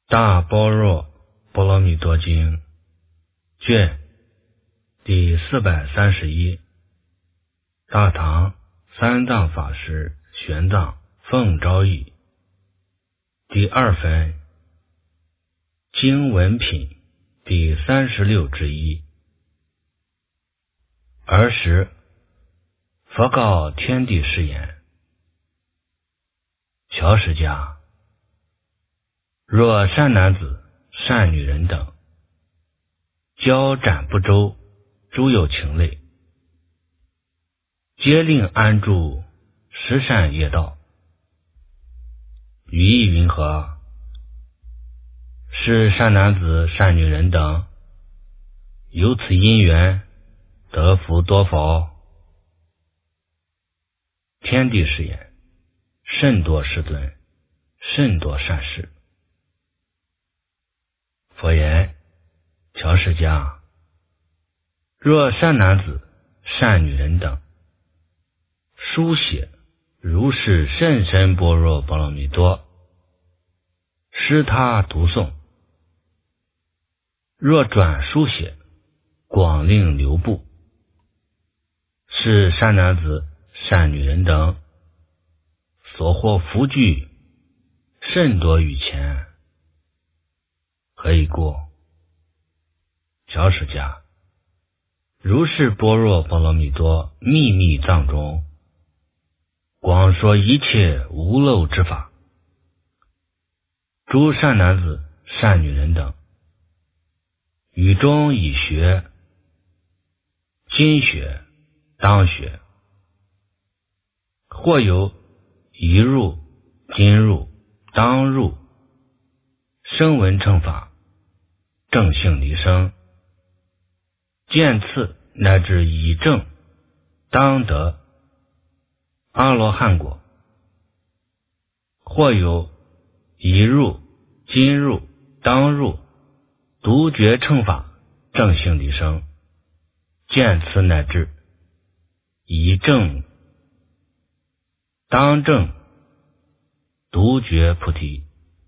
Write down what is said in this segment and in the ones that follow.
大般若波罗蜜多经卷第431，大唐三藏法师玄奘奉诏译第二分经文品第36之一。尔时佛告天地誓言：乔石家，若善男子善女人等交斩不周，诸有情类，皆令安住十善业道。语意云何？是善男子善女人等由此因缘得福多否？天地誓言：甚多世尊，甚多善事。佛言：乔石家，若善男子善女人等书写如是甚深般若波罗蜜多，施他读诵，若转书写，广令流布，是善男子善女人等所获福聚甚多于前。何以故？乔石家，如是般若波罗蜜多秘密藏中，广说一切无漏之法，诸善男子善女人等语中已学，今学当学，或有已入今入当入声闻乘法，正性离生，见次乃至已证当得阿罗汉果。或有已入今入当入独觉乘法，正性离生，见次乃至已证当证独觉菩提。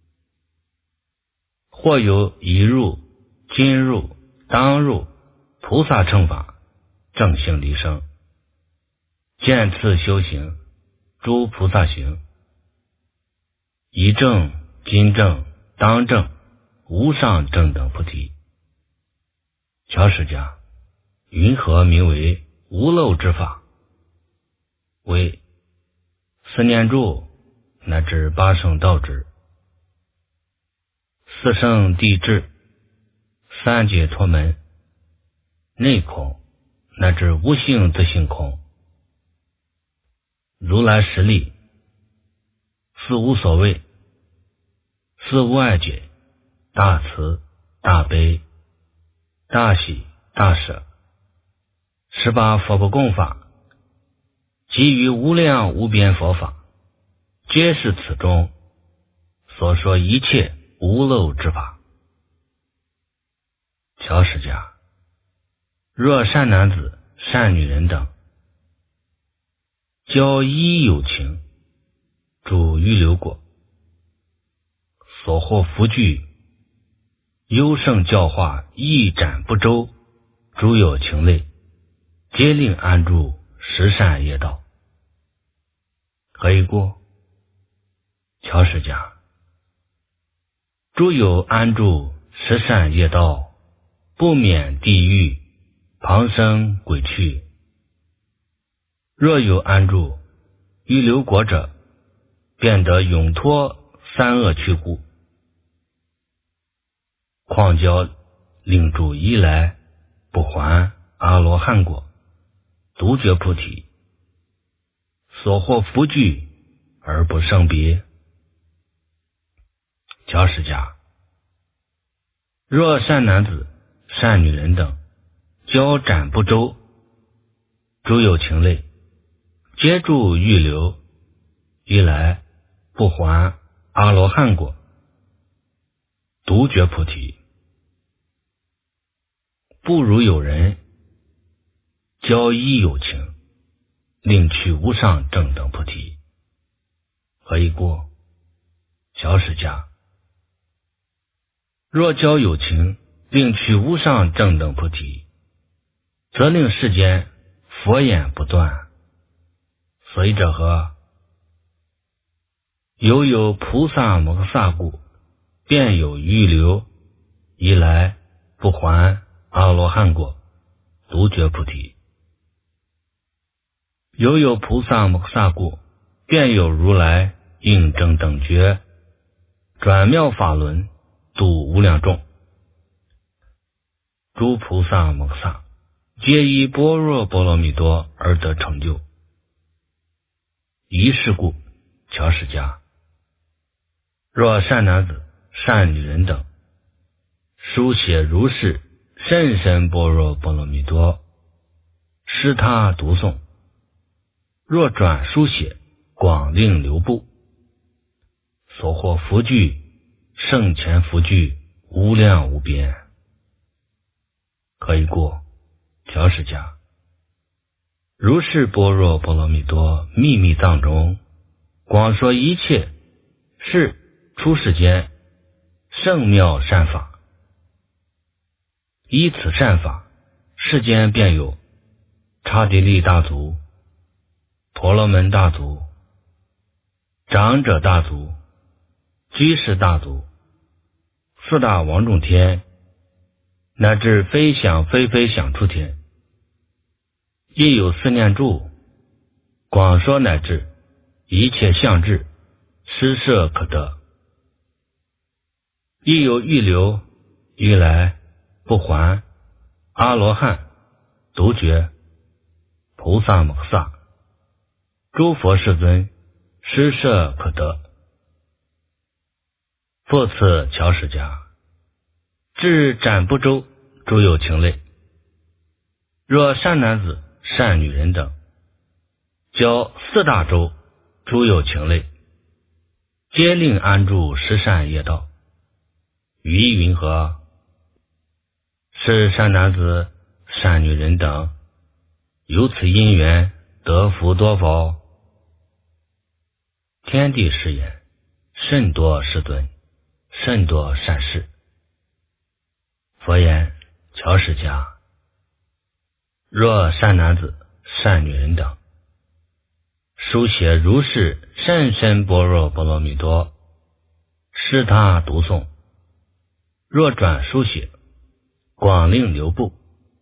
或有已入今入当入菩萨乘法，正性离生，见次修行诸菩萨行，已证今证当证无上正等菩提。乔石家，云何名为无漏之法？为四念住乃至八圣道支，四圣谛智，三解脱门，内空乃至无性自性空，如来实力，四无所谓，四无碍解，大慈大悲大喜大舍，18佛不共法，及于无量无边佛法，皆是此中所说一切无漏之法。乔石家，若善男子善女人等交依有情，主欲流果，所获福聚优胜教化一展不周，诸有情类，皆令安住十善业道。何以故？乔石家，诸有安住十善业道，不免地狱旁生鬼趣。若有安住欲流果者，便得永脱三恶趣故。况教令住一来不还阿罗汉果，独觉菩提，所获福聚而不胜别。乔石家，若善男子善女人等交斩不周，诸有情类，皆住欲流，一来不还阿罗汉果，独觉菩提。不如有人交依有情，令取无上正等菩提。何以故？乔石家， 若教有情，令取无上正等菩提，则令世间佛言不断。随者何？有菩萨摩诃萨故，便有预流，以来不还阿罗汉果，独觉菩提。有菩萨摩诃萨故，便有如来应正等觉，转妙法轮，度无量众。诸菩萨摩诃萨皆以般若波罗蜜多而得成就。一是故，乔释迦，若善男子、善女人等书写如是甚深般若波罗蜜多，施他读诵，若转书写，广令流布，所获福聚，圣前福聚无量无边。何以故？乔释迦，如是般若波罗蜜多秘密藏中，广说一切是出世间圣妙善法。依此善法，世间便有刹帝利大族、婆罗门大族、长者大族、居士大族、四大王众天，乃至非想非非想处天，亦有四念住，广说乃至一切相智，施设可得。亦有预流，于来不还阿罗汉、独觉、菩萨摩诃萨、诸佛世尊，施设可得。复次乔释迦，至斩部洲诸有情类，若善男子、善女人等，教四大洲诸有情类，皆令安住十善业道。于意云何？是善男子、善女人等，由此因缘得福多否？天地是言，甚多世尊，甚多善事。佛言：乔释迦，若善男子、善女人等，书写如是甚深般若波罗蜜多，施他读诵，若转书写，广令流布，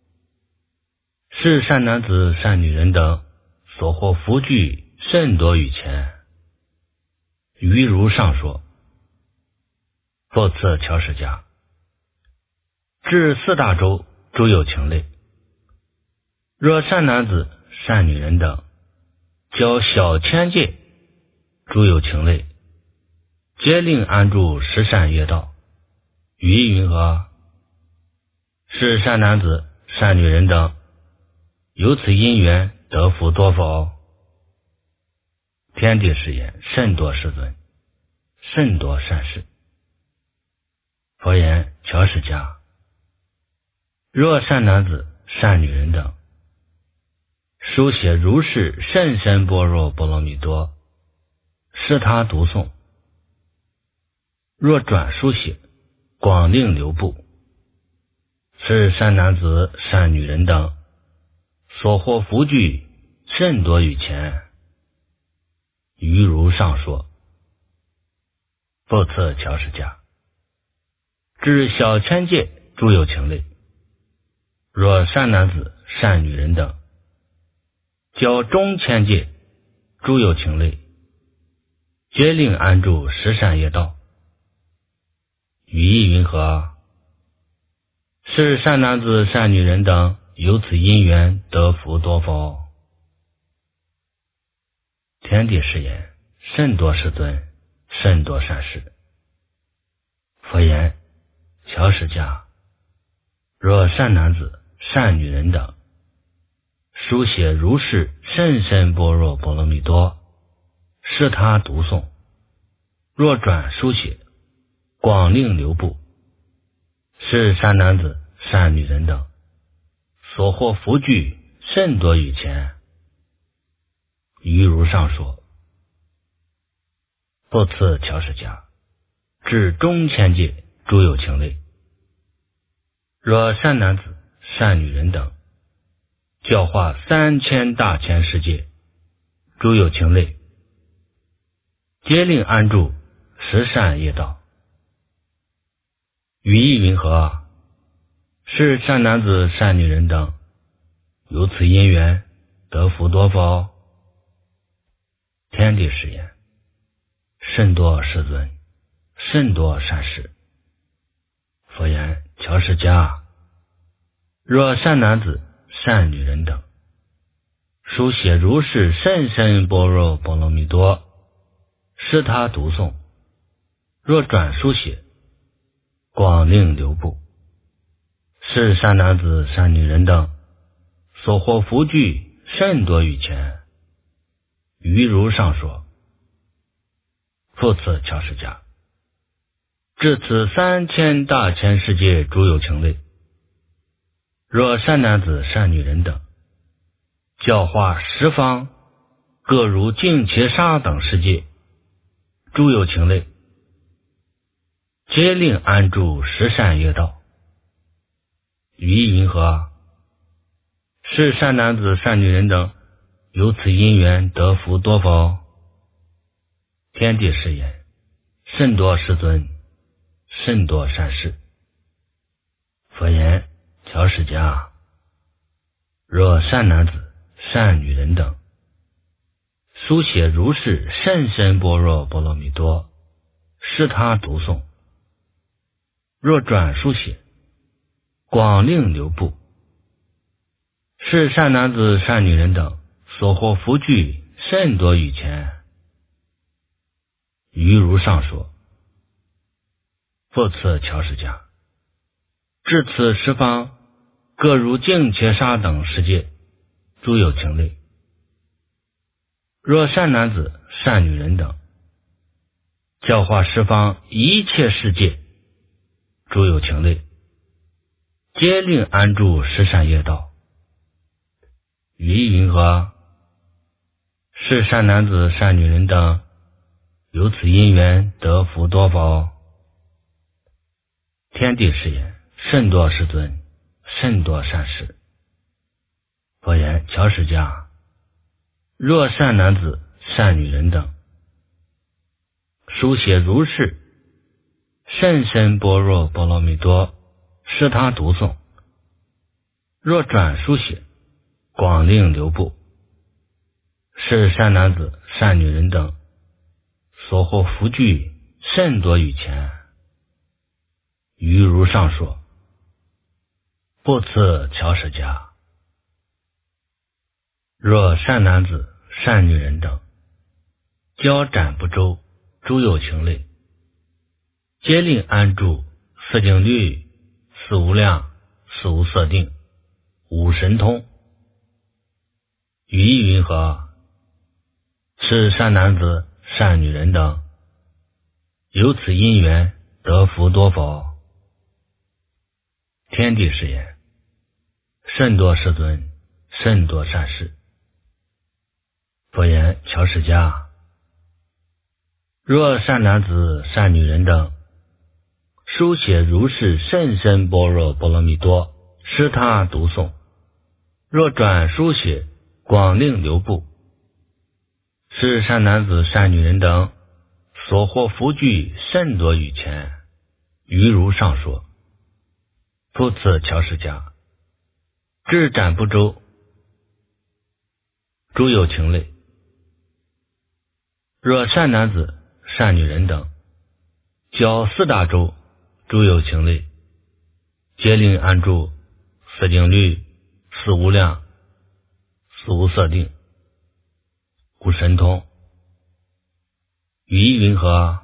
是善男子、善女人等所获福聚甚多于前。于如上说。复次乔释迦，至四大洲诸有情类，若善男子、善女人等教小千界诸有情类，皆令安住十善业道。于意云何？是善男子、善女人等，由此因缘得福多否？天地是言，甚多世尊，甚多善事。佛言：乔释迦，若善男子、善女人等，书写如是甚深般若波罗蜜多，施他读诵，若转书写，广令流布，是善男子、善女人等所获福聚甚多于前。于如上说。复次乔释迦，至小千界诸有情类，若善男子、善女人等教中千界诸有情类，皆令安住十善业道。于意云何？是善男子、善女人等由此因缘得福多否？天地是言，甚多世尊，甚多善事。佛言：乔释迦，若善男子、善女人等书写如是甚深般若波罗蜜多，施他读诵，若转书写，广令流布，是善男子、善女人等所获福聚甚多于前。于如上说。复次乔释迦，至中千界诸有情类。若善男子、善女人等，教化3000大千世界，诸有情类，皆令安住十善业道。语意云何？是善男子、善女人等，由此因缘得福多否？天地是言，甚多世尊，甚多善事。佛言：乔释迦，若善男子、善女人等，书写如是甚深般若波罗蜜多，是他读诵；若转书写，广令流布，是善男子、善女人等所获福聚甚多于前。于如上说。复次，乔释迦，至此3000大千世界诸有情类，若善男子、善女人等，教化十方各如净伽沙等世界诸有情类，皆令安住十善业道。语意云何？是善男子、善女人等，由此因缘得福多否？天地是言，甚多世尊，甚多善事。佛言：乔释迦，若善男子、善女人等，书写如是甚深般若波罗蜜多，是他读诵；若转书写，广令流布，是善男子、善女人等所获福聚甚多于前。于如上说。复次，乔释迦，至此十方各如净伽沙等世界诸有情类，若善男子、善女人等，教化十方一切世界诸有情类，皆令安住十善业道。语意云何？是善男子、善女人等，由此因缘得福多否？天地是言，甚多世尊，甚多善事。佛言：乔释迦，若善男子、善女人等，书写如是甚深般若波罗蜜多，是他读诵；若转书写，广令流布，是善男子、善女人等所获福聚甚多于前。于如上说。复次，乔释迦，若善男子、善女人等，教展不周诸有情类，皆令安住四境律、四无量、四无色定、五神通。语意云何？是善男子、善女人等，由此因缘得福多否？天地是言，甚多世尊，甚多善事。佛言：乔释迦，若善男子、善女人等，书写如是甚深般若波罗蜜多，是他读诵；若转书写，广令流布，是善男子、善女人等所获福聚甚多于前。于如上说。复次，乔释迦，至展不周诸有情类，若善男子、善女人等，教四大洲诸有情类，皆令安住四境律、四无量、四无色定、五神通。语意云何？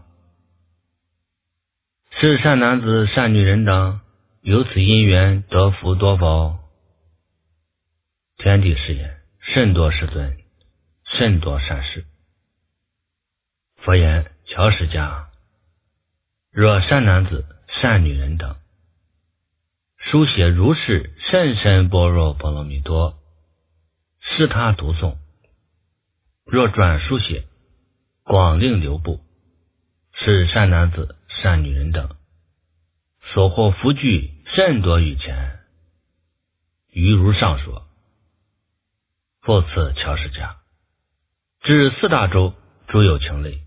是善男子、善女人等，由此因缘得福多否？天地是言，甚多世尊，甚多善事。佛言：乔释迦，若善男子、善女人等，书写如是甚深般若波罗蜜多，是他读诵；若转书写，广令流布，是善男子、善女人等所获福聚甚多于前。余如上说。复次乔氏家，至四大洲诸有情类。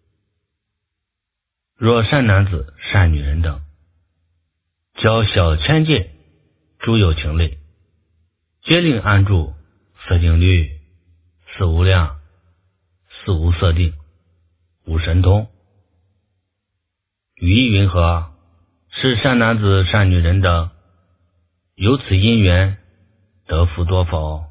若善男子、善女人等，教小千界诸有情类，皆令安住色境律、四无量、四无色定、五神通。语意云何？是善男子、善女人等，由此因缘得福多否？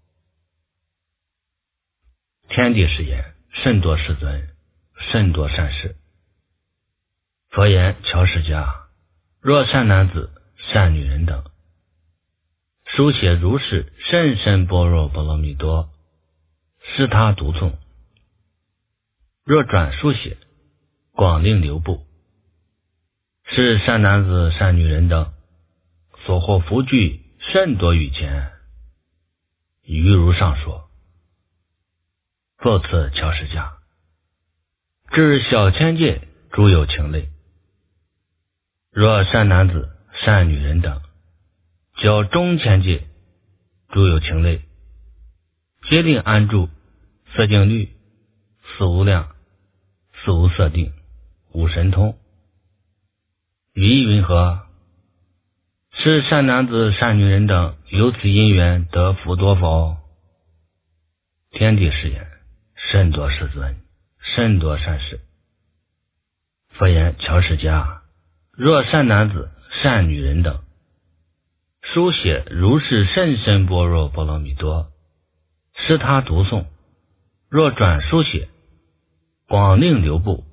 天地是言，甚多世尊，甚多善事。佛言：乔氏家，若善男子、善女人等，书写如是甚深般若波罗蜜多，是他读诵；若转书写，广令流布，是善男子、善女人等，所获福聚甚多于前。余如上说。复次乔氏家，至小千界诸有情类。若善男子、善女人等，教中千界诸有情类，皆令安住色境律、四无量、四无色定、五神通。语意云何？是善男子、善女人等，由此因缘得福多否？天地是言，甚多世尊，甚多善事。佛言：乔氏家，若善男子、善女人等，书写如是甚深般若波罗蜜多，是他读诵；若转书写，广令流布，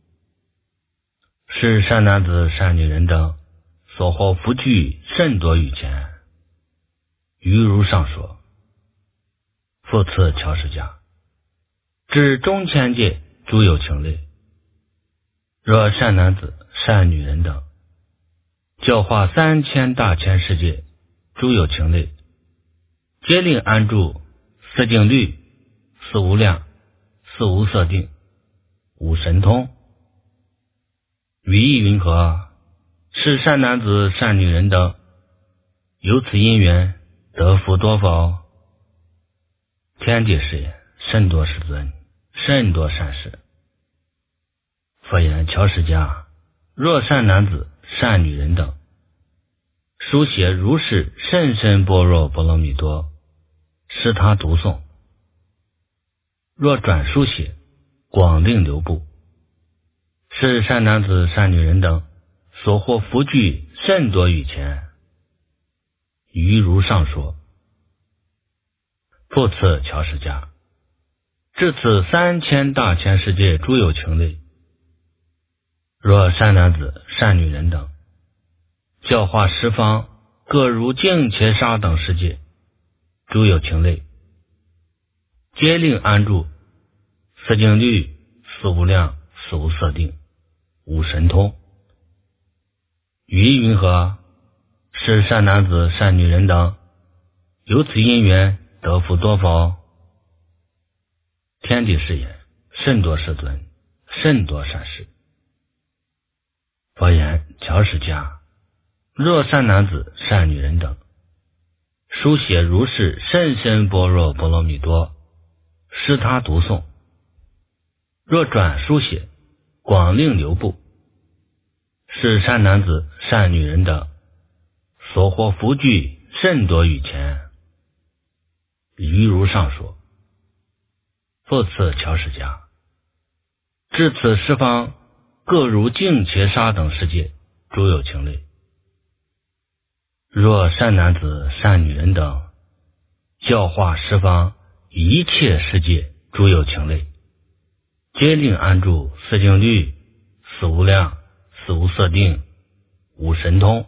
是善男子、善女人等，所获福聚甚多于前。余如上说。复次乔氏家，至中千界诸有情类。若善男子、善女人等，教化3000大千世界诸有情类，皆令安住四境律、四无量、四无色定、五神通。语意云何？是善男子、善女人等，由此因缘得福多否？天地是言，甚多世尊，甚多善事。佛言：乔氏家，若善男子、善女人等，书写如是甚深般若波罗蜜多，是他读诵；若转书写，广令流布，是善男子、善女人等，所获福聚甚多于前。余如上说。复次乔氏家，至此3000大千世界诸有情类。若善男子、善女人等，教化十方各如净伽沙等世界诸有情类，皆令安住四境律、四无量、四无色定、五神通。语意云何？是善男子、善女人等，由此因缘得福多否？天地是言，甚多世尊，甚多善事。佛言：乔氏家，若善男子、善女人等，书写如是甚深般若波罗蜜多，是他读诵；若转书写，广令流布，是善男子、善女人等，所获福聚甚多于前。余如上说。复次乔氏家，至此十方各如净伽沙等世界诸有情类。若善男子、善女人等，教化十方一切世界诸有情类，皆令安住四境律、四无量、四无色定、五神通。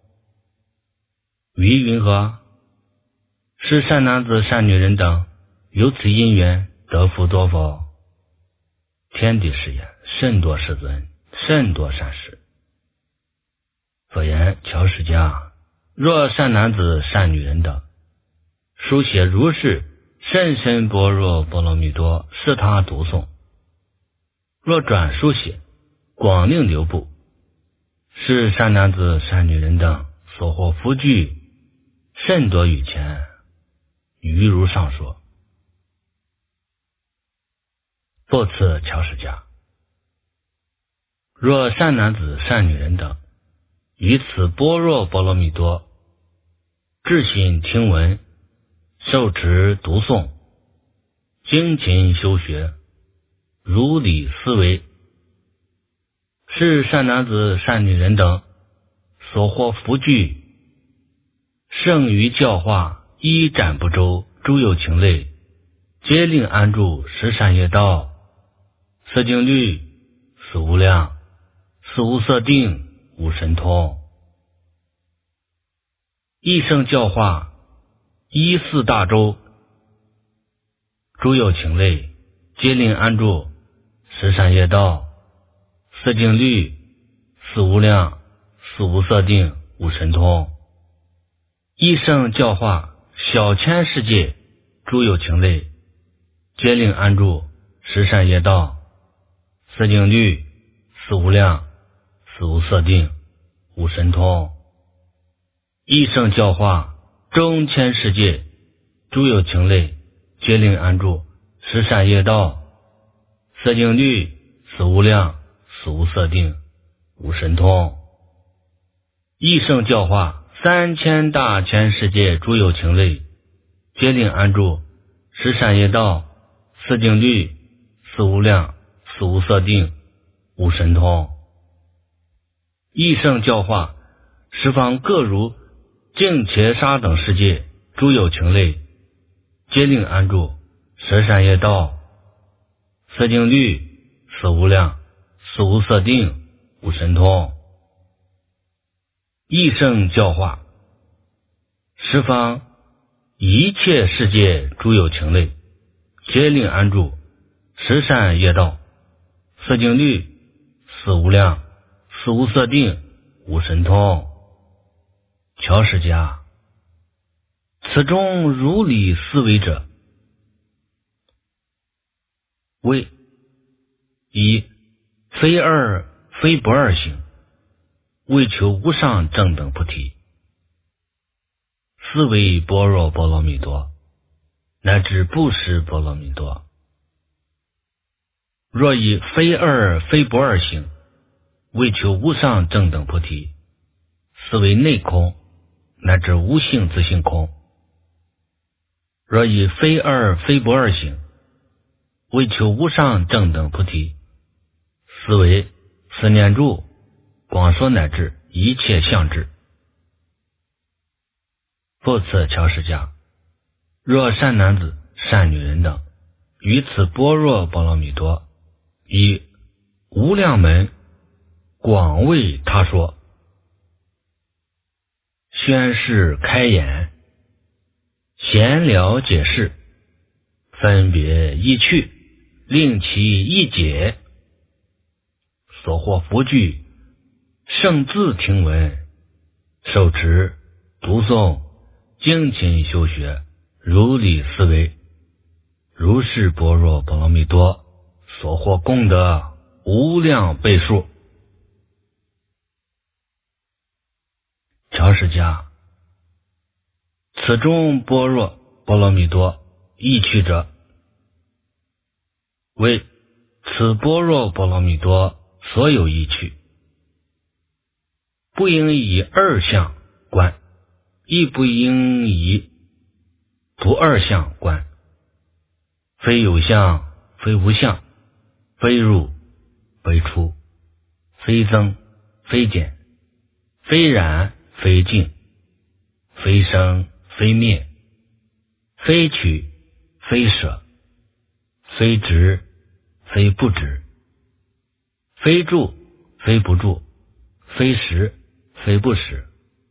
语意云何？是善男子、善女人等，由此因缘得福多否？天地是言，甚多世尊，甚多善事。佛言：乔氏家，若善男子、善女人等，书写如是甚深般若波罗蜜多，是他读诵；若转书写，广令流布， 是善男子、善女人等所获福聚，甚多于前，余如上说。复次乔氏家，若善男子、善女人等于此般若波罗蜜多至心听闻，受持读诵，精勤修学，如理思维，是善男子、善女人等所获福聚，胜于教化一展不周诸有情类，皆令安住十善业道，色境律，四无量，四无色定，无神通。一生教化一四大洲诸有情类，皆令安住十善业道，色境律，四无量，四无色定，无神通。一生教化小千世界诸有情类，皆令安住十善业道，色境律，四无量，四无色定，无神通。一生教化中千世界诸有情类，皆令安住十善业道，色境律，四无量，四无色定，无神通。一生教化3000大千世界诸有情类，皆令安住十善业道，色境律，四无量，四无色定，无神通。一生教化十方各如净伽沙等世界诸有情类，皆令安住十善业道，色境律，四无量，四无色定，无神通。一生教化十方一切世界诸有情类，皆令安住十善业道，色境律，四无量，四无色定，无神通。乔氏家，此中如理思维者，为一非二非不二行，为求无上正等菩提，思维般若波罗蜜多，乃至不施波罗蜜多。若以非二非不二行，为求无上正等菩提，思维内空，乃至无性自性空。若以非二非不二行，为求无上正等菩提，思维四念住，广说乃至一切相智。复次乔氏家，若善男子、善女人等于此般若波罗蜜多以无量门广为他说，宣示开言，闲聊解释，分别意趣，令其意解，所获福聚，胜自听闻，受持读诵，精勤修学，如理思维，如是般若波罗蜜多所获功德无量倍数。乔氏家，此中般若波罗蜜多意趣者，为此般若波罗蜜多所有意趣，不应以二相观，亦不应以不二相观，非有相，非无相，非入，非出，非增，非减，非染，非净，非生，非灭，非取，非舍，非执，非不执，非住，非不住，非实，非不实，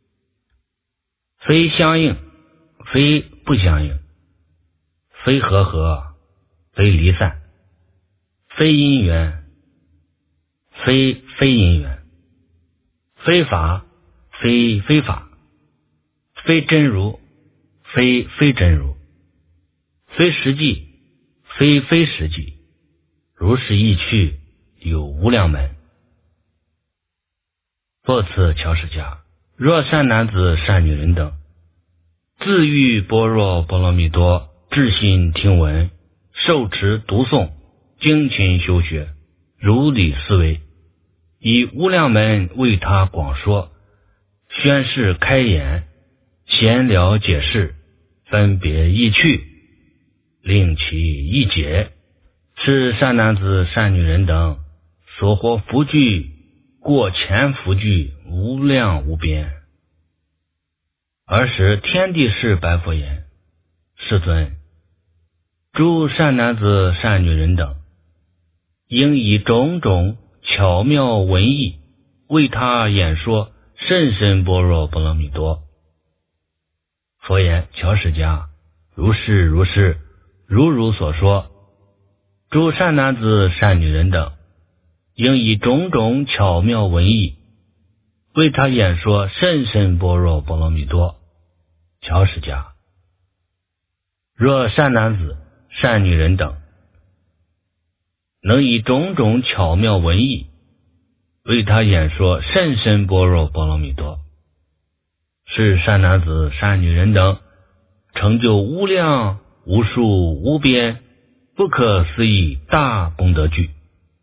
非相应，非不相应，非和合，非离散，非因缘，非非因缘，非法，非非法，非真如，非非真如，非实际，非非实际，如是意趣有无量门。 复次乔氏家，若善男子善女人等，自欲般若波罗蜜多，至心听闻，受持读诵，精勤修学，如理思维，以无量门为他广说，宣示开言，闲聊解释，分别意趣，令其意解，是善男子善女人等所获福聚，过前福聚无量无边。尔时天地释白佛言：世尊，诸善男子善女人等，应以种种巧妙文艺为他演说甚深般若波罗蜜多。佛言：乔氏家，如是如是，如所说。诸善男子善女人等，应以种种巧妙文艺为他演说甚深般若波罗蜜多。乔氏家，若善男子善女人等能以种种巧妙文艺为他演说甚深般若波罗蜜多，是善男子善女人等成就无量无数无边不可思议大功德具。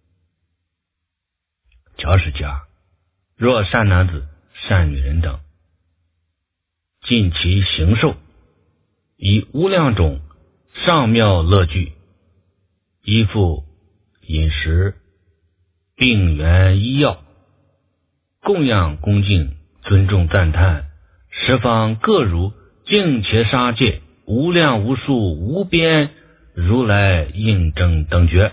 乔氏家，若善男子善女人等尽其行受，以无量种上妙乐具，依附饮食病源医药，供养恭敬尊重赞叹，十方各如净伽沙界无量无数无边如来应正等觉。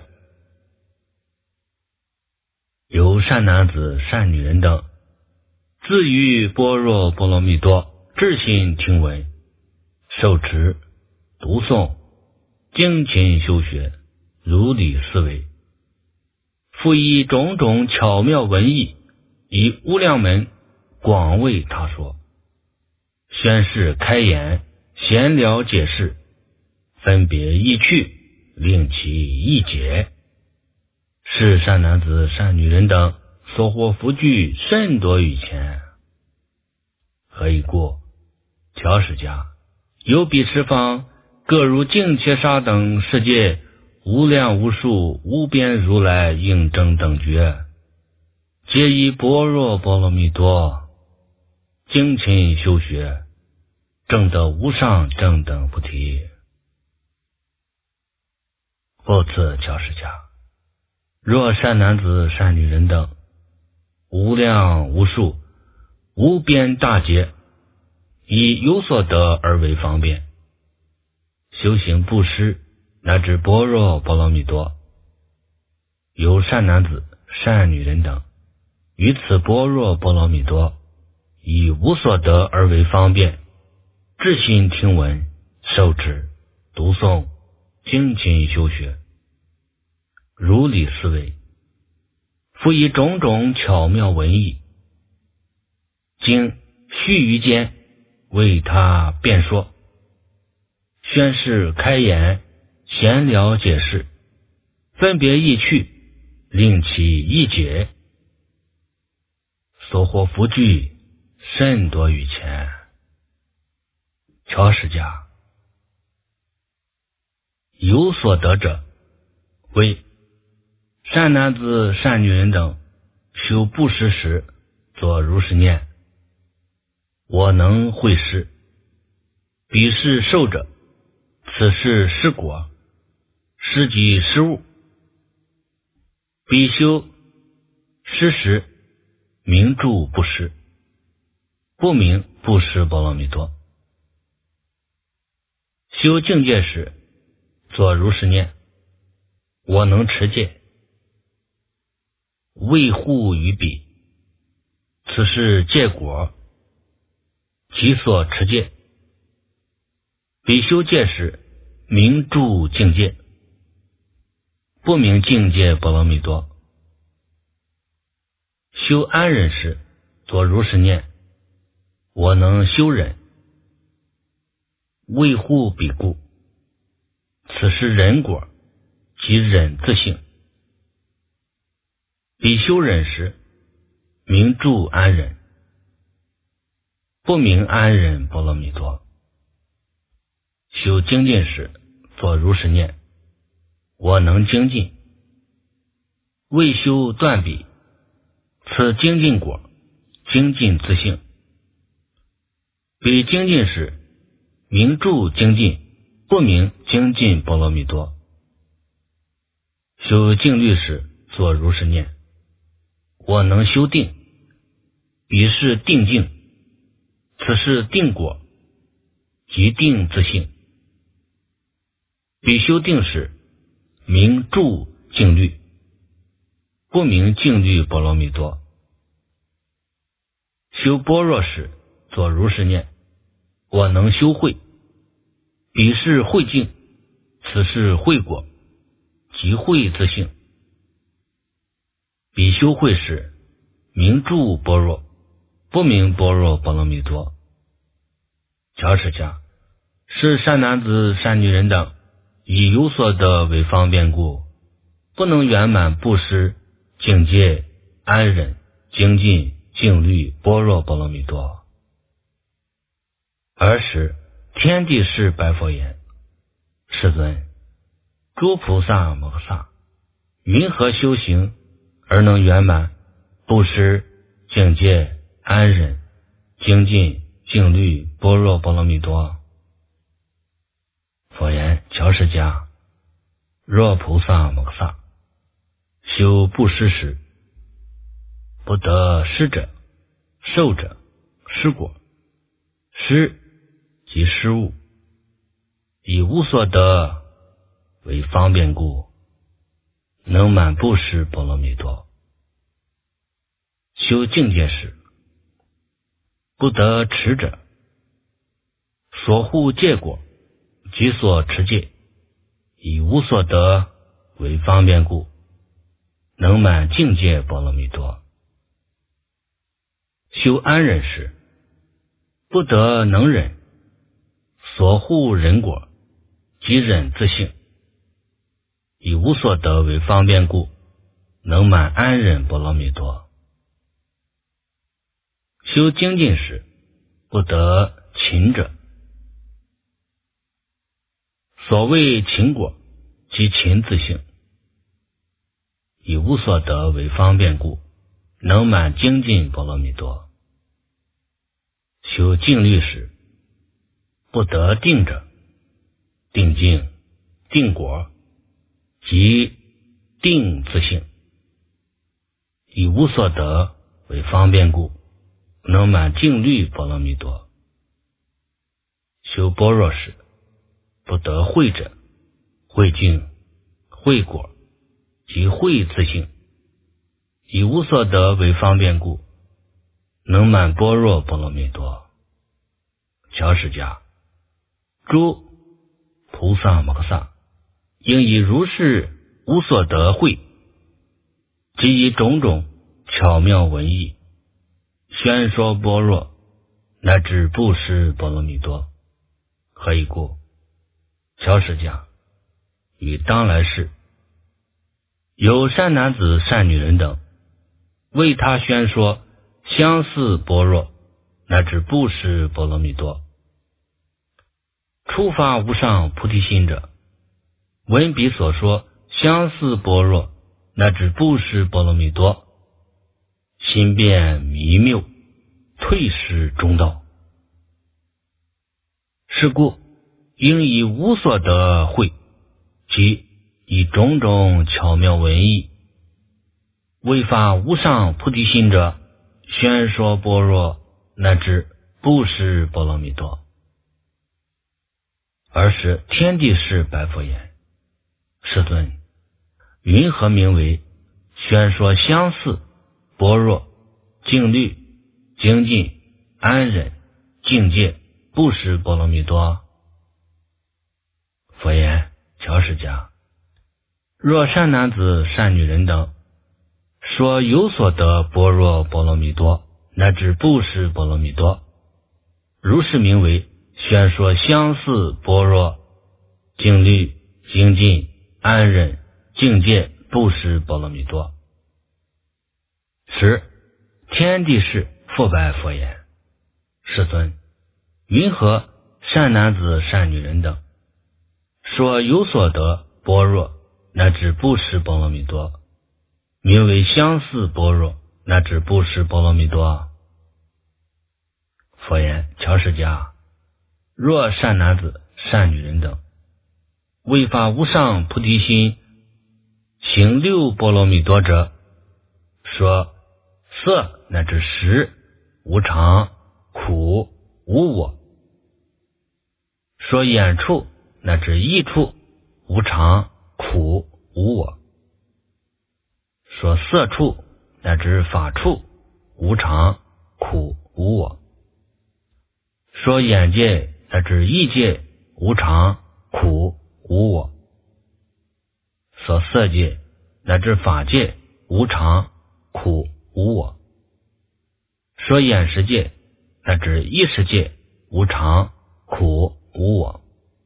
由善男子善女人等自于般若波罗蜜多，至心听闻，受持读诵，精勤修学，如理思维，复以种种巧妙文艺以无量门广为他说，宣示开言，闲聊解释，分别意趣，令其意解，是善男子善女人等所获福聚甚多于前。何以故？乔氏家，有彼十方各如净伽沙等世界无量无数无边如来应正等觉，皆以般若波罗蜜多精勤修学，证得无上正等菩提。复次乔氏家，若善男子善女人等无量无数无边大劫，以有所得而为方便，修行布施乃至般若波罗蜜多。有善男子善女人等于此般若波罗蜜多以无所得而为方便，至心听闻，受持读诵，精勤修学，如理思维，复以种种巧妙文艺经须臾间为他辩说，宣示开言，闲聊解释，分别意趣，令其意解，所获福聚甚多于前。乔氏家，有所得者，为善男子善女人等修布施时作如是念：我能会施，彼是受者，此是施果，施及施物，比修施时名住不施，不名不施波罗蜜多。修境界时作如是念：我能持戒，为护于彼，此是戒果，其所持戒。比修戒时名住境界，不名境界波罗蜜多。修安忍时作如是念：我能修忍，为护彼故，此是忍果，即忍自性。比修忍时名住安忍，不明安忍波罗蜜多。修精进时，作如是念：我能精进，未修断彼，此精进果，精进自性。彼精进时，名住精进，不明精进波罗蜜多。修静虑时，作如是念：我能修定，彼是定境，此是定果，即定自性。彼修定时，名住静虑，不明静虑波罗蜜多。修般若时，作如是念：我能修慧，彼是慧境，此是慧果，即慧自性。彼修慧时，名住般若，不明般若波罗蜜多。乔持家，是善男子善女人等，以有所得为方便故，不能圆满布施、境界、安忍、精进、静虑、般若波罗蜜多。尔时天帝释白佛言：世尊，诸菩萨摩诃萨，云何修行而能圆满布施、境界、安忍、精进、静虑、般若波罗蜜多？佛言：乔持家，若菩萨摩诃萨修布施时，不得施者、受者、施果，施即施物，以无所得为方便故，能满布施波罗蜜多。修境界时，不得持者，所护戒果即所持戒，以无所得为方便故，能满境界波罗蜜多。修安忍时，不得能忍，所护忍果即忍自性，以无所得为方便故，能满安忍波罗蜜多。修精进时，不得勤者，所谓勤果即勤自性，以无所得为方便故，能满精进波罗蜜多。修静虑时，不得定者，定境、定果即定自性，以无所得为方便故，能满静虑波罗蜜多。修般若时，不得慧者，慧境、慧果即慧自性，以无所得为方便故，能满般若波罗蜜多。乔持家，诸菩萨摩诃萨应以如是无所得慧，即以种种巧妙文义宣说般若，乃至布施波罗蜜多。何以故？乔持家，于当来世，有善男子善女人等，为他宣说相似般若，乃至布施波罗蜜多。初发无上菩提心者，闻彼所说相似般若，乃至布施波罗蜜多，心变迷谬，退失中道。是故应以无所得慧，即以种种巧妙文义，为发无上菩提心者，宣说般若，乃至布施波罗蜜多。尔时天帝释白佛言：世尊，云何名为宣说相似般若、静虑、精进、安忍、境界、布施波罗蜜多？佛言：乔持家，若善男子善女人等说有所得般若波罗蜜多，乃至布施波罗蜜多，如是名为宣说相似般若、静虑、精进、安忍、境界、布施波罗蜜多。十天地士复白佛言：世尊，云何善男子善女人等说有所得般若乃至不识波罗蜜多，名为相似般若乃至不识波罗蜜多？佛言：乔释迦，若善男子善女人等为发无上菩提心，行六波罗蜜多者，说色乃至识无常苦无我，说眼处乃至意处无常苦无我，说色处乃至法处无常苦无我，说眼界乃至意界无常苦无我，说色界乃至法界无常苦无我，说眼识界乃至意识界无常苦无我，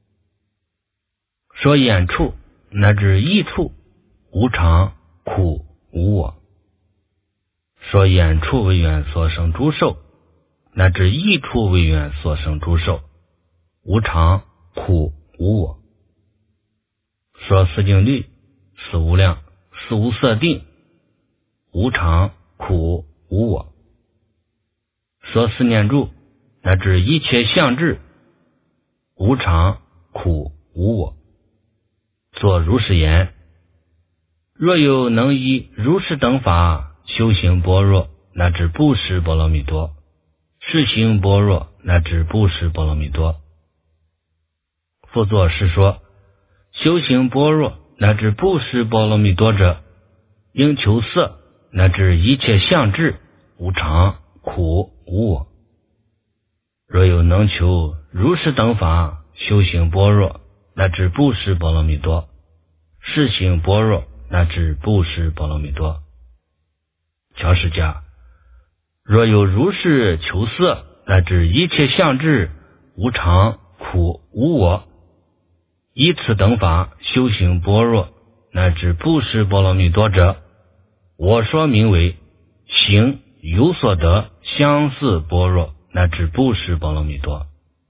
说眼处乃至意处无常苦无我，说眼处为缘所生诸受乃至意处为缘所生诸受无常苦无我，说四境律四无量四无色定无常苦无我，说四念住乃至一切相智无常苦无我，作如是言：若有能依如是等法修行般若乃至不识波罗蜜多，是行般若乃至不识波罗蜜多。复作是说：修行般若乃至不识波罗蜜多者，应求色乃至一切相智无常苦无我。若有能求如是等法修行般若乃至不识波罗蜜多，是行般若乃至不识波罗蜜多。乔释迦，若有如是求色乃至一切相智无常苦无我，以此等法修行般若乃至不识波罗蜜多者，我说名为行有所得相似般若乃至不识波罗蜜多。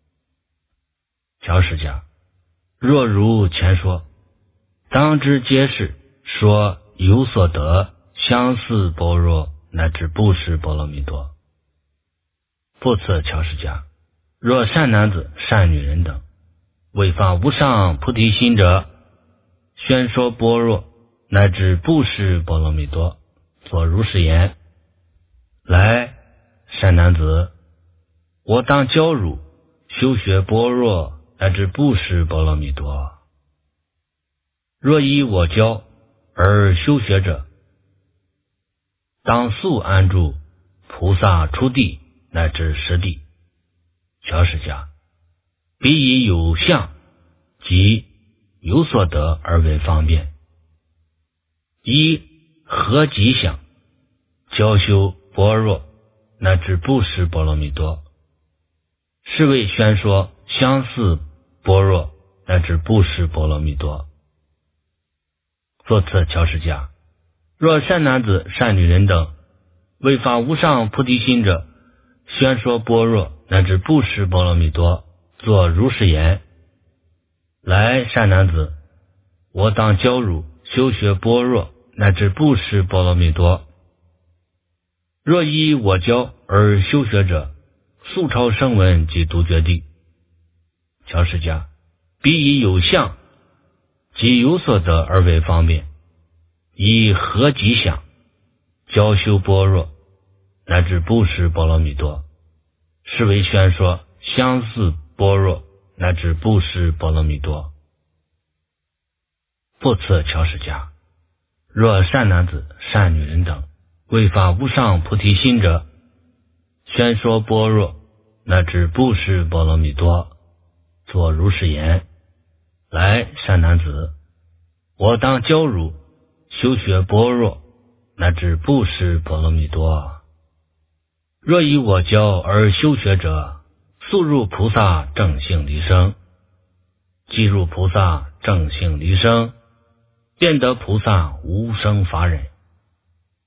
乔释迦，若如前说，当知皆是说有所得相似般若乃至不识波罗蜜多。复次乔释迦，若善男子善女人等为发无上菩提心者，宣说般若乃至不识波罗蜜多，作如是言：来，善男子，我当教汝修学般若乃至不识波罗蜜多。若依我教而修学者，当速安住菩萨出地乃至实地。乔释迦，彼以有相即有所得而为方便，以何吉祥教修般若乃至不识波罗蜜多，是为宣说相似般若乃至不识波罗蜜多。复次乔释迦，若善男子善女人等为发无上菩提心者，宣说般若乃至不识波罗蜜多，作如是言：来，善男子，我当教汝修学般若乃至不识波罗蜜多。若依我教而修学者，速超声闻及独觉地。乔释迦，彼以有相即有所得而为方便，以何吉祥教修般若乃至不识波罗蜜多，是为宣说相似般若乃至不识波罗蜜多。复次乔释迦，若善男子善女人等为发无上菩提心者，宣说般若乃至不识波罗蜜多，作如是言：来，善男子，我当教汝修学般若乃至不识波罗蜜多。若以我教而修学者，速入菩萨正性离生。即入菩萨正性离生，便得菩萨无生法忍。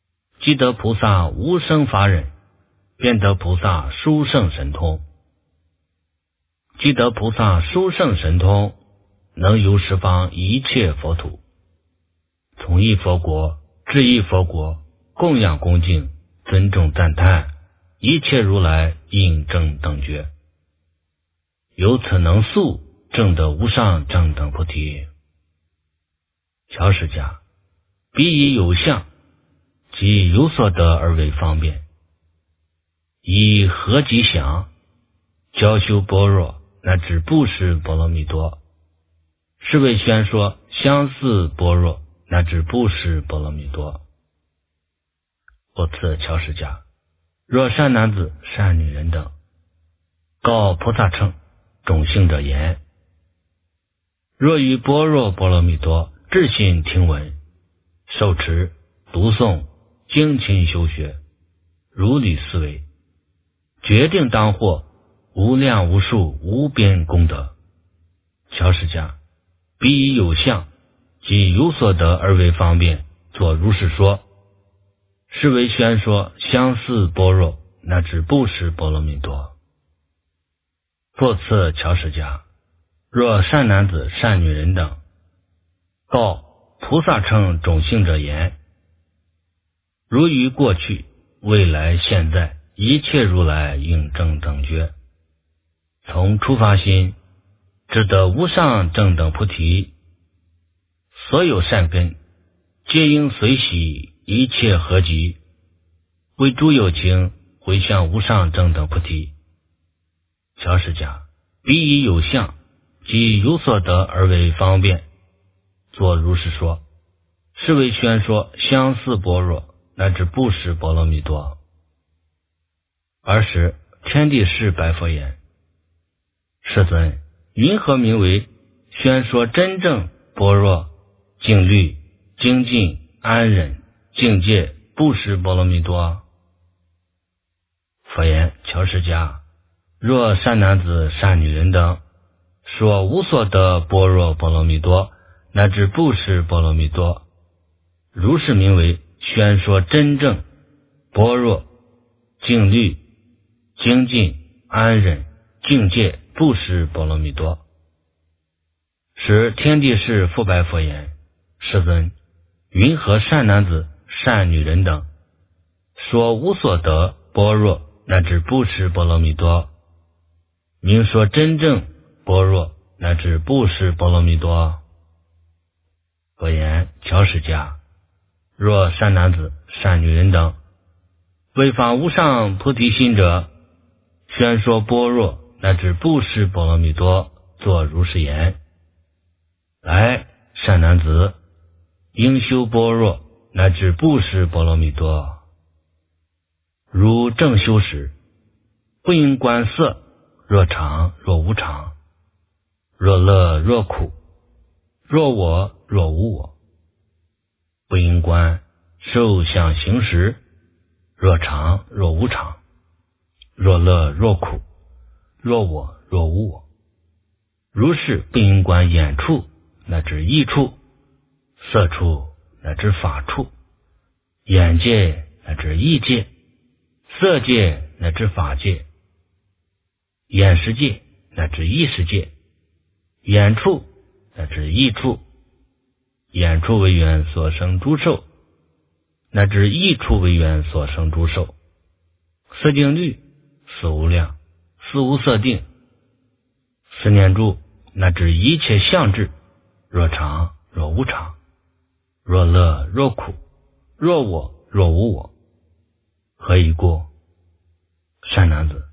即得菩萨无生法忍，便得菩萨殊胜神通。即得菩萨殊胜神通，能游十方一切佛土，从一佛国至一佛国，供养恭敬，尊重赞叹，一切如来应正等觉，由此能速证得无上正等菩提。乔释迦，彼以有相，即有所得而为方便，以合吉祥，教修般若，乃至布施波罗蜜多，是为宣说相似般若，乃至布施波罗蜜多。复次乔释迦，若善男子善女人等，告菩萨乘种性者言：若于般若波罗蜜多至心听闻，受持读诵，精勤修学，如理思维，决定当获无量无数无边功德。乔释迦，彼以有相，即有所得而为方便，作如是说，是为宣说相似般若，乃至布施波罗蜜多。复次乔释迦，若善男子善女人等，告菩萨乘种性者言：如于过去未来现在一切如来应正等觉，从初发心直得无上正等菩提，所有善根皆应随喜一切合集，为诸有情回向无上正等菩提。乔释迦，彼以有相，即有所得而为方便，作如是说，是为宣说相似般若，乃至布施波罗蜜多。尔时天地释白佛言：世尊，云何名为宣说真正般若静虑精进安忍境界布施波罗蜜多？佛言：乔释迦，若善男子善女人等，说无所得般若波罗蜜多，乃至布施波罗蜜多，如是名为宣说真正般若静虑精进安忍境界布施波罗蜜多。时天地释复白佛言：世尊，云何善男子善女人等，说无所得般若乃至布施波罗蜜多，明说真正般若乃至布施波罗蜜多？佛言：乔释迦，若善男子善女人等，为发无上菩提心者，宣说般若乃至布施波罗蜜多，作如是言：来，善男子，应修般若乃至布施波罗蜜多。如正修时，不应观色，若常若无常，若乐若苦，若我若无我。不应观受想行识，若常若无常，若乐若苦，若我若无我。如是不应观眼处乃至意处，色处乃至法处，眼界乃至意界，色界乃至法界，眼识界乃至意识界，眼处乃至意处，眼处为缘所生诸受，乃至意处为缘所生诸受。色定律，色无量，色无色定，思念住，乃至一切相智，若常若无常，若乐若苦，若我若无我。何以故？善男子，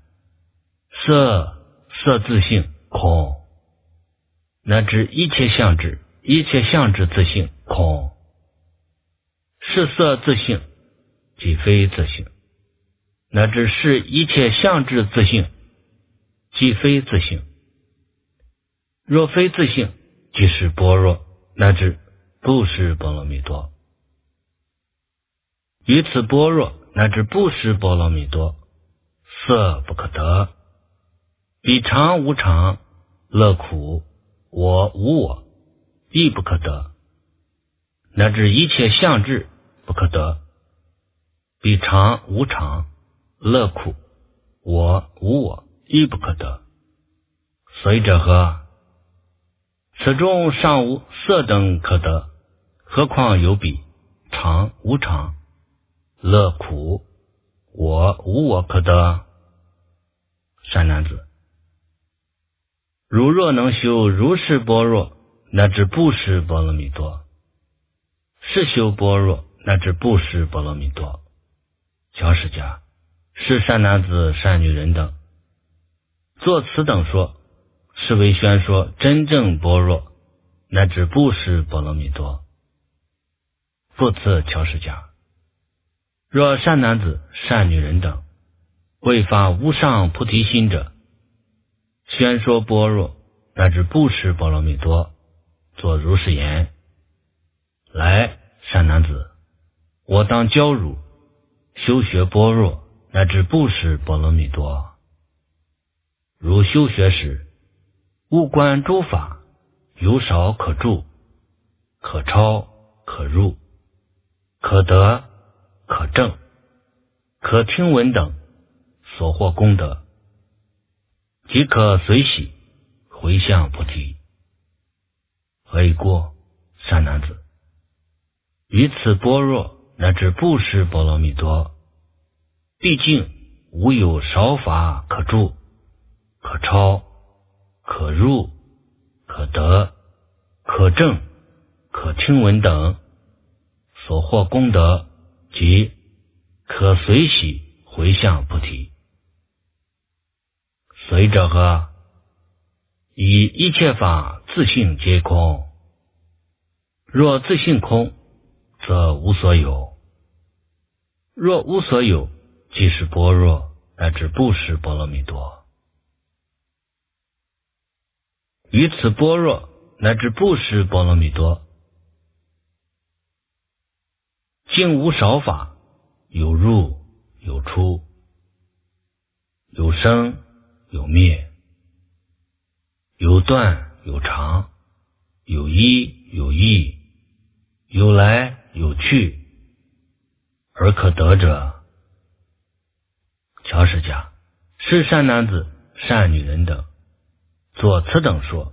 色自性空，乃至一切相智，一切相智自性空。是色自性，即非自性，乃至是一切相智自性，即非自性。若非自性，即是般若，乃至布施波罗蜜多。于此般若乃至布施波罗蜜多，色不可得，彼常无常，乐苦，我无我，亦不可得，乃至一切相智不可得。 彼常无常，乐苦，我无我，亦不可得。随者何？此中尚无色等可得，何况有彼常无常，乐苦，我无我可得？善男子，如若能修如是般若，乃至不施波罗蜜多。是修般若，乃至不施波罗蜜多。乔释迦，是善男子、善女人等，作此等说，是为宣说真正般若，乃至不施波罗蜜多。复次，乔释迦，若善男子、善女人等未发无上菩提心者，宣说般若，乃至不施波罗蜜多，作如是言：来，善男子，我当教汝修学般若，乃至不施波罗蜜多。如修学时，勿观诸法，有少可住，可超可入，可得可证，可听闻等所获功德，即可随喜回向菩提。何以故？善男子，于此般若乃至不施波罗蜜多，毕竟无有少法可住，可超，可入，可得，可证，可听闻等所获功德，即可随喜回向菩提。随者何？以一切法自性皆空。若自性空，则无所有。若无所有，即是般若，乃至不施波罗蜜多。于此般若，乃至不施波罗蜜多，竟无少法，有入有出，有生有灭，有断有常，有一有异，有来有去，而可得者。乔释迦，是善男子、善女人等，作此等说，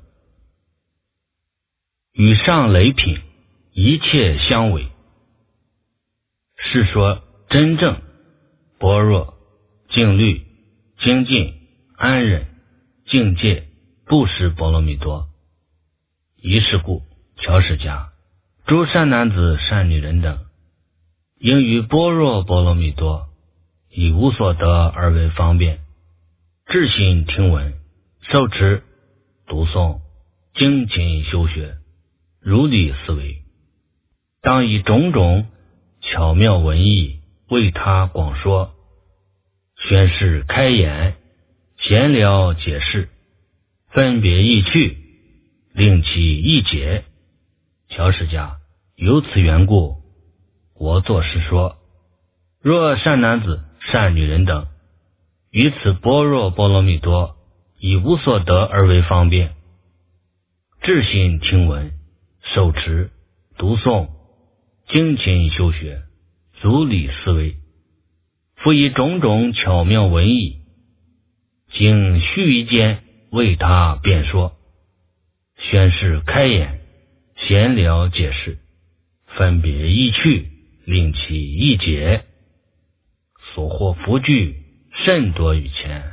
与上雷品一切相违，是说真正般若、静虑、精进、安忍、境界、不施波罗蜜多。一是故，乔释迦，诸善男子、善女人等，应于般若波罗蜜多，以无所得而为方便，至心听闻，受持、读诵、精勤修学，如理思维，当以种种巧妙文义为他广说，宣示开言，闲聊解释，分别意趣，令其意解。乔释迦，由此缘故，我作是说，若善男子、善女人等，于此般若波罗蜜多，以无所得而为方便，至心听闻，受持、读诵、精勤修学，如理思维，复以种种巧妙文义，经须臾间为他辩说，宣示开言，闲聊解释，分别意趣，令其意解，所获福聚甚多于前。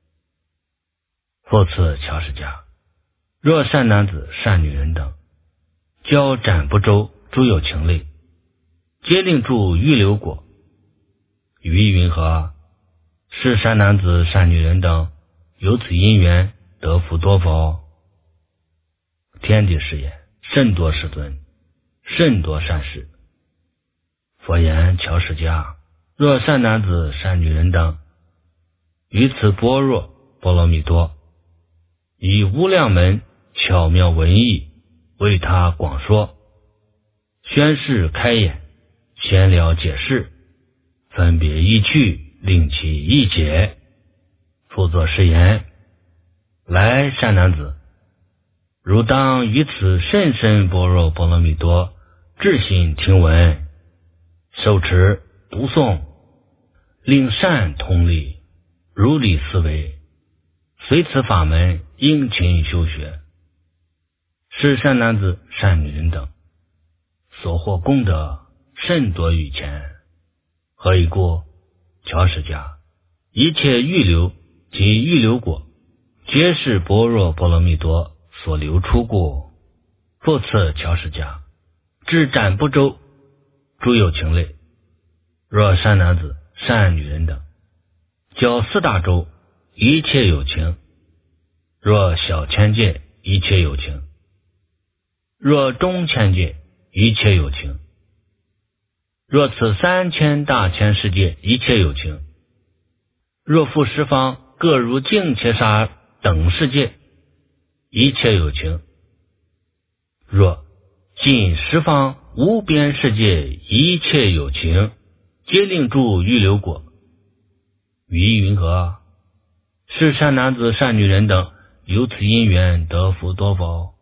复次，乔释迦，若善男子、善女人等，教斩不周诸有情类，皆令住预流果。于云何？是善男子、善女人等，由此因缘得福多否？天地是也，甚多世尊，甚多善事。佛言：乔释迦，若善男子、善女人等，于此般若波罗蜜多，以无量门巧妙文义为他广说，宣示开演，闲聊解释，分别意趣，令其意解。复作是言：来，善男子，汝当于此甚深般若波罗蜜多，至心听闻，受持、读诵、 令善通力，如理思维，随此法门殷勤修学，是善男子善女人等所获功德甚多于前。何以故？乔释迦，一切预流及预流果，皆是般若波罗蜜多所流出故。复次乔释迦，至斩部洲诸有情类，若善男子善女人等，较四大洲一切有情，若小千界一切有情，若中千界一切有情，若此3000大千世界一切有情，若复十方各如净切沙等世界一切有情，若尽十方无边世界一切有情，皆令住预流果。于意云何？是善男子善女人等由此因缘得福多否？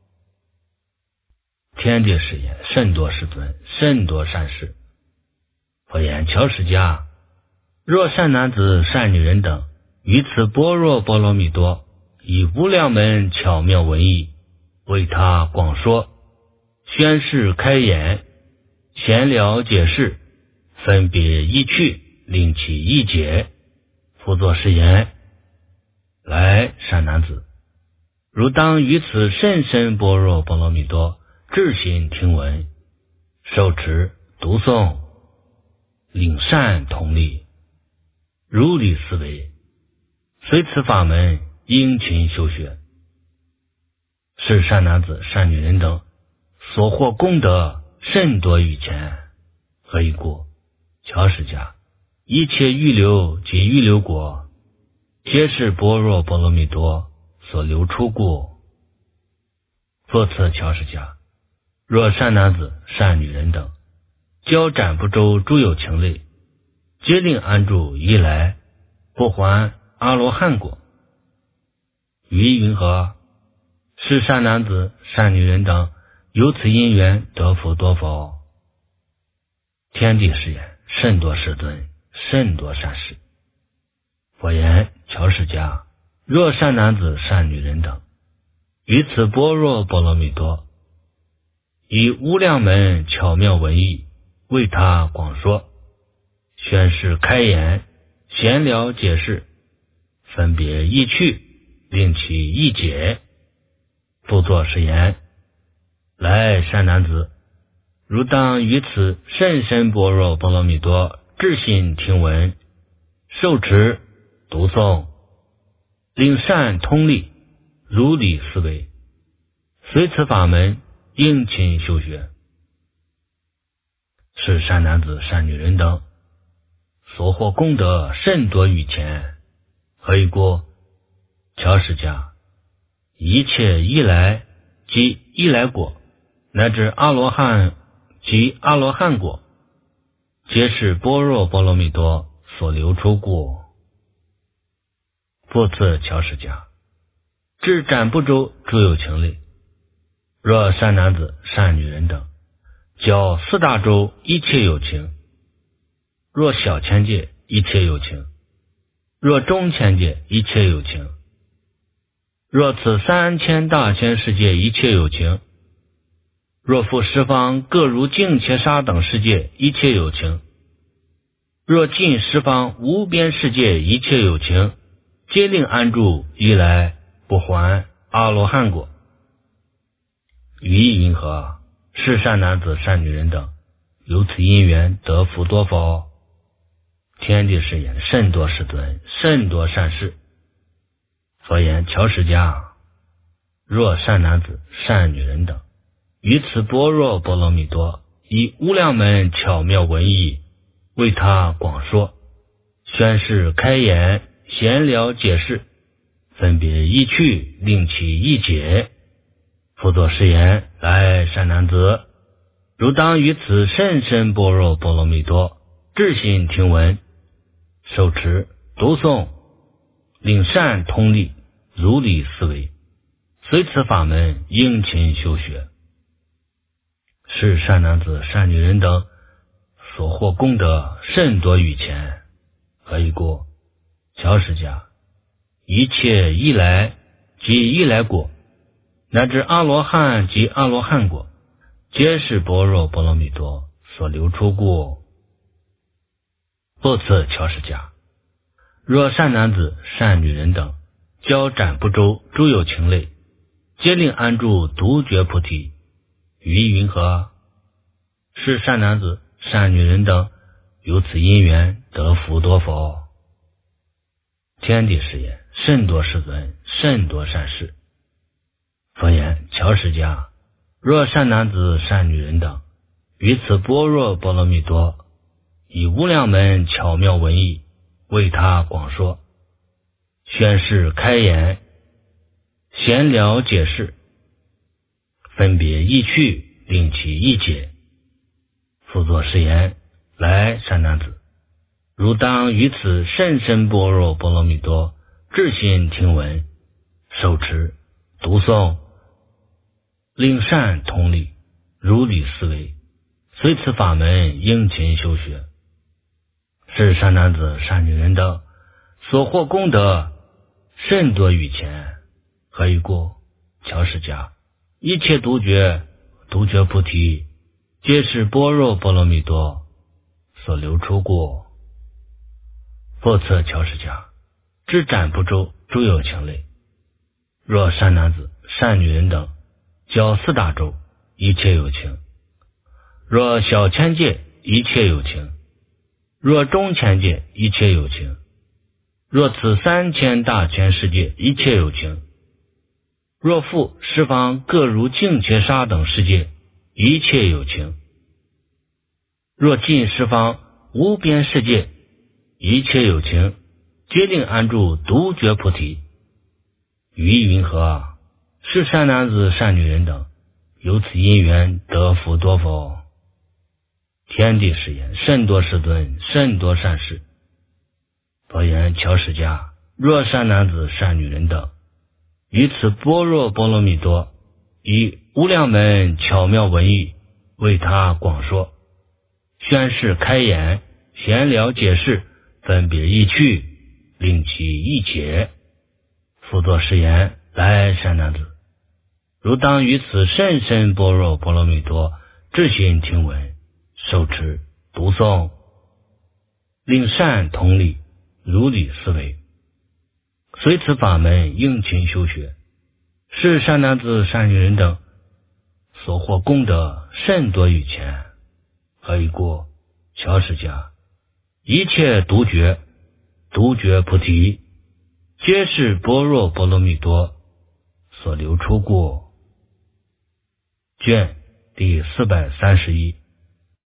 天地誓言，甚多世尊，甚多善事。佛言：乔释迦，若善男子善女人等于此般若波罗蜜多以无量门巧妙文义为他广说，宣示开言，闲聊解释，分别意趣，令其意解，复作是言：来，善男子，汝当于此甚深般若波罗蜜多至心听闻，受持读诵，领善同力，如理思维，随此法门殷勤修学，是善男子善女人等所获功德甚多于前。何以故？乔释迦，一切预流及预流果，皆是般若波罗蜜多所流出故。复次乔释迦，若善男子善女人等交斩部洲诸有情类，皆令安住一来，不还阿罗汉果。于意云何？是善男子善女人等由此因缘得福多否？天地誓言，甚多世尊，甚多善事。佛言：乔释迦，若善男子善女人等于此般若波罗蜜多以无量门巧妙文义为他广说，宣示开言，闲聊解释，分别意趣，令其意解，复作是言：来，善男子，汝当于此甚深般若波罗蜜多至心听闻，受持读诵，令善通力，如理思维，随此法门殷勤修学，是善男子善女人等所获功德甚多于前。何以故？乔释迦，一切依来及依来果，乃至阿罗汉及阿罗汉果，皆是般若波罗蜜多所流出故。复次乔释迦，至斩部洲诸有情类，若善男子善女人等较四大洲一切有情，若小千界一切有情，若中千界一切有情，若此3000大千世界一切有情，若复十方各如净切沙等世界一切有情，若尽十方无边世界一切有情，皆令安住一来，不还阿罗汉果。于意云何？是善男子善女人等由此因缘得福多否？天地誓言，甚多世尊，甚多善事。佛言：乔释迦，若善男子善女人等于此般若波罗蜜多以无量门巧妙文义为他广说，宣示开言，闲聊解释，分别意趣，令其意解，复作是言：来，善男子，汝当于此甚深般若波罗蜜多至心听闻，受持读诵，令善通力，如理思维，随此法门殷勤修学，是善男子善女人等所获功德甚多于前。 何以故？乔氏家一切依来即依来果，乃至阿罗汉及阿罗汉果，皆是般若波罗蜜多所流出故。复次乔氏家，若善男子善女人等交斩不周诸有情类，皆令安住独觉菩提，语意云何？是善男子善女人等由此因缘得福多否？天地是言，甚多世尊，甚多善事。佛言：乔氏家，若善男子善女人等于此般若波罗蜜多以无量门巧妙文义为他广说，宣示开言，闲聊解释，分别意趣，令其意解。复作是言：来，善男子，汝当于此甚深般若波罗蜜多至心听闻，受持读诵，令善通理，如理思维，随此法门应勤修学。是善男子善女人等所获功德甚多于前，何以故？乔氏家一切独觉菩提，皆是般若波罗蜜多所流出故。复次乔氏家，知斩不周诸有情类，若善男子善女人等交四大洲一切有情，若小千界一切有情，若中千界一切有情，若此3000大千世界一切有情，若复十方各如净切沙等世界一切有情，若尽十方无边世界一切有情，皆令安住独觉菩提，语意云何？是善男子善女人等由此因缘得福多否？天地是言，甚多世尊，甚多善事。佛言：乔氏家，若善男子善女人等于此般若波罗蜜多以无量门巧妙文义为他广说，宣示开言，闲聊解释，分别意趣，令其意解。复作是言：来，善男子，汝当于此甚深般若波罗蜜多至心听闻，受持读诵，令善通理，如理思维，随此法门应勤修学。是善男子善女人等所获功德甚多于前，何以故？乔氏家一切独觉菩提，皆是般若波罗蜜多所流出故。卷第431。